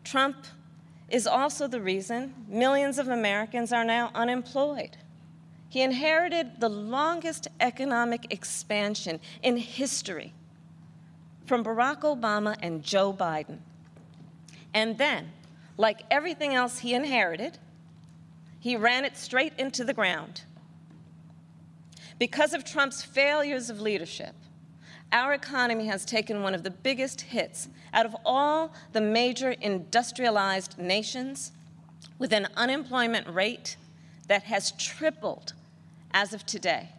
Trump is also the reason millions of Americans are now unemployed. He inherited the longest economic expansion in history from Barack Obama and Joe Biden. And then, like everything else he inherited, he ran it straight into the ground. Because of Trump's failures of leadership, our economy has taken one of the biggest hits out of all the major industrialized nations, with an unemployment rate that has tripled as of today.